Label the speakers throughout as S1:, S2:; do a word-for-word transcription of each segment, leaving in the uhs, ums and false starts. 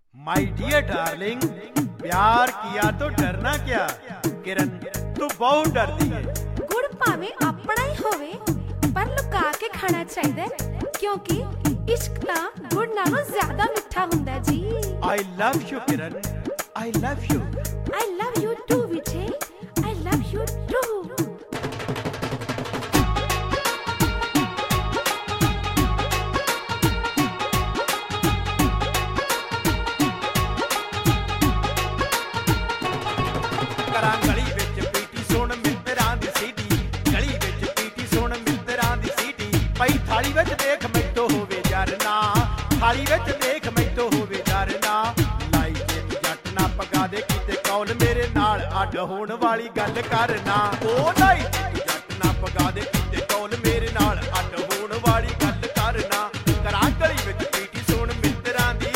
S1: My dear darling, प्यार किया तो डरना क्या। किरण तू बहुत डरती है।
S2: गुड़ भावें अपना ही होवे पर लुका के खाना चाहिए, क्योंकि इश्क ता गुड़ नालों ज्यादा मिठा हुंदा जी।
S1: I love you Kiran, I love you.
S2: I love you too Vijay, I love you too.
S1: ਕਰਾਂ ਗਲੀ ਵਿੱਚ ਪੀਟੀ ਸੁਣ ਮਿੱਤਰਾਂ ਦੀ ਸੀਟੀ, ਗਲੀ ਵਿੱਚ ਪੀਟੀ ਸੁਣ ਮਿੱਤਰਾਂ ਦੀ ਸੀਟੀ। ਪਈ ਥਾਲੀ ਵਿੱਚ ਦੇਖ ਮੈਥੋਂ ਹੋਵੇ ਜਰਨਾ, ਥਾਲੀ ਵਿੱਚ ਦੇਖ ਮੈਥੋਂ ਹੋਵੇ ਜਰਨਾ। ਲਾਈ ਜੇ ਜੱਟ ਨਾ ਪਗਾ ਦੇ ਕਿਤੇ ਕੌਲ ਮੇਰੇ ਨਾਲ ਅੱਡ ਹੋਣ ਵਾਲੀ ਗੱਲ ਕਰਨਾ। ਉਹ ਲਾਈ ਜੇ ਜੱਟ ਨਾ ਪਗਾ ਦੇ ਕਿਤੇ ਕੌਲ ਮੇਰੇ ਨਾਲ ਅੱਡ ਹੋਣ ਵਾਲੀ ਗੱਲ ਕਰਨਾ। ਕਰਾਂ ਗਲੀ ਵਿੱਚ ਪੀਟੀ ਸੁਣ ਮਿੱਤਰਾਂ ਦੀ।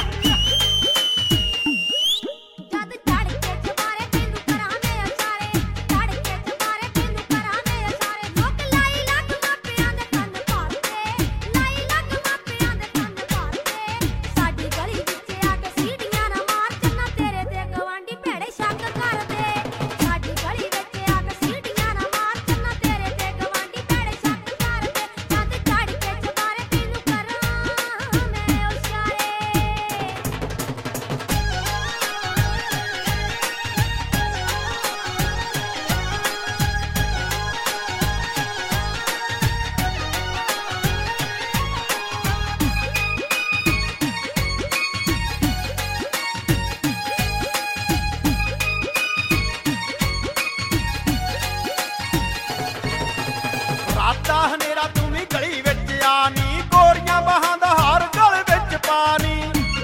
S1: ਰਾਤਾ ਹਨੇਰਾ ਤੂੰ ਵੀ ਗਲੀ ਵਿੱਚ ਆਨੀ, ਗੋਰੀਆਂ ਬਾਹਾਂ ਦਾ ਹਾਰ ਗਲ ਵਿੱਚ ਪਾਨੀ।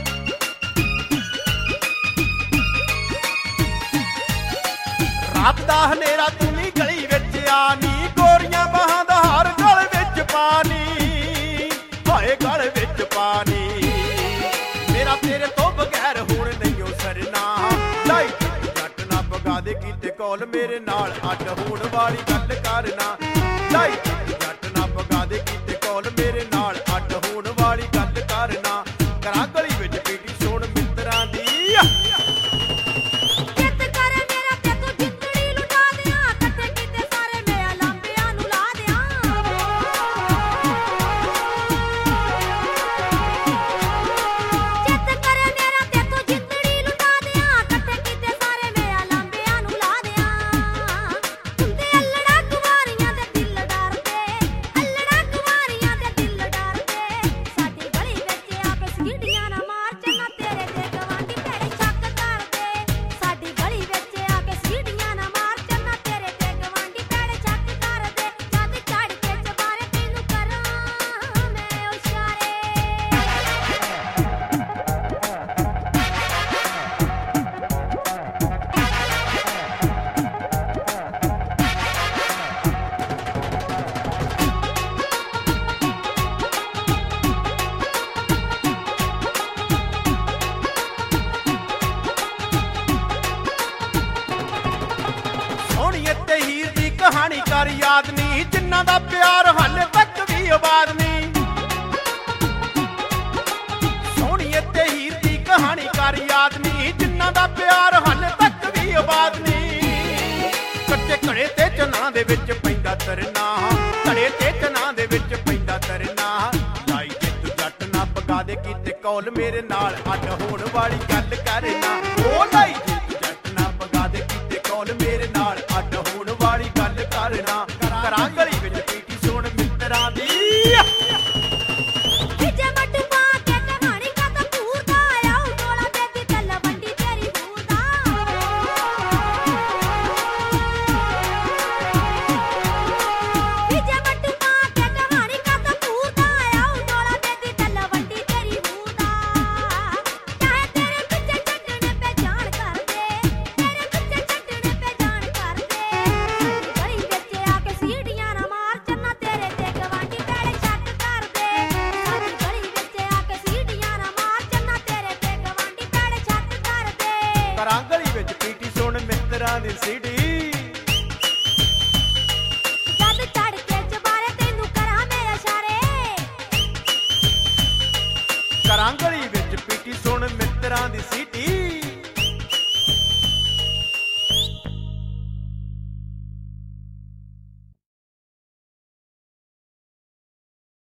S1: ਰਾਤ ਦਾ ਹਨੇਰਾ ਤੂੰ ਵੀ ਗਲੀ ਵਿੱਚ ਆਨੀ, ਗੋਰੀਆਂ ਬਾਹਾਂ ਦਾ ਹਾਰ ਗਲ ਵਿੱਚ ਪਾਨੀ। ਹਾਏ ਗਲ ਵਿੱਚ ਪਾਨੀ। ਮੇਰਾ ਤੇਰੇ ਤੋਂ ਬਗੈਰ ਹੁਣ ਨਹੀਂਓ ਸਰਨਾ। ਲਾਈ ਜੱਟ ਨਾ ਪਗਾ ਦੇ ਕੀਤੇ ਕੌਲ ਮੇਰੇ ਨਾਲ ਅੱਡ ਹੋਣ ਵਾਲੀ ਗੱਲ ਕਰਨਾ। ਲਾਈ ਜੱਟ ਨਾ ਪਗਾ ਦੇ ਕੀਤੇ ਕੌਲ ਮੇਰੇ ਨਾਲ ਅੱਡ ਹੋਣ ਵਾਲੀ ਗੱਲ ਕਰਨਾ। ਕਰਾਂ ਗਲੀ ਵਿੱਚ ਪੀਟੀ ਸੁਣ ਮਿੱਤਰਾਂ ਦੀ। ਕਹਾਣੀ ਕਰ ਯਾਦ ਨਹੀਂ, ਜਿਨ੍ਹਾਂ ਦਾ ਪਿਆਰ ਹਾਲੇ ਤੱਕ ਵੀ ਆਬਾਦ ਨਹੀਂ। ਸੋਹਣੀਏ ਤੇ ਹੀਰ ਦੀ ਕਹਾਣੀ ਕਰ ਯਾਦ ਨਹੀਂ, ਜਿਨ੍ਹਾਂ ਦਾ ਪਿਆਰ ਹਾਲੇ ਤੱਕ ਵੀ ਆਬਾਦ ਨਹੀਂ। ਕੱਚੇ ਘੜੇ ਤੇ ਚਨਾਂ ਦੇ ਵਿੱਚ ਪੈਂਦਾ ਤਰਨਾ, ਘੜੇ ਤੇ ਚਨਾਂ ਦੇ ਵਿੱਚ ਪੈਂਦਾ ਤਰਨਾ। ਲਾਈ ਜੇ ਤੂੰ ਜੱਟ ਨਾ ਪਗਾ ਦੇ ਕੀਤੇ ਕੌਲ ਮੇਰੇ ਨਾਲ ਅੱਡ ਹੋਣ ਵਾਲੀ ਗੱਲ ਕਰਨਾ। ਉਹ ਲਾਈ ਜੇ ਤੂੰ ਜੱਟ ਨਾ ਪਗਾ ਦੇ ਕੀਤੇ ਕੌਲ ਮੇਰੇ ਨਾਲ ਅੱਡ ਹੋਣ ਵਾਲੀ ਗੱਲ ਕਰਨਾ। ਕਰਾਂ ਗਲੀ ਵਿੱਚ ਪੀਟੀ ਸੁਣ ਮਿੱਤਰਾਂ ਦੀ। ਕਰਾਂ ਗਲੀ ਵਿੱਚ ਪੀਟੀ ਸੁਣ ਮਿੱਤਰਾਂ ਦੀ ਸੀਡੀ।
S2: ਜਦ ਚੜ ਕੇ ਚਬਾਰੇ ਤੈਨੂੰ ਕਰਾਂ ਮੈਂ ਇਸ਼ਾਰੇ।
S1: ਕਰਾਂ ਗਲੀ ਵਿੱਚ ਪੀਟੀ ਸੁਣ ਮਿੱਤਰਾਂ ਸ਼ੇਰਾਂ ਦੀ ਸੀਟ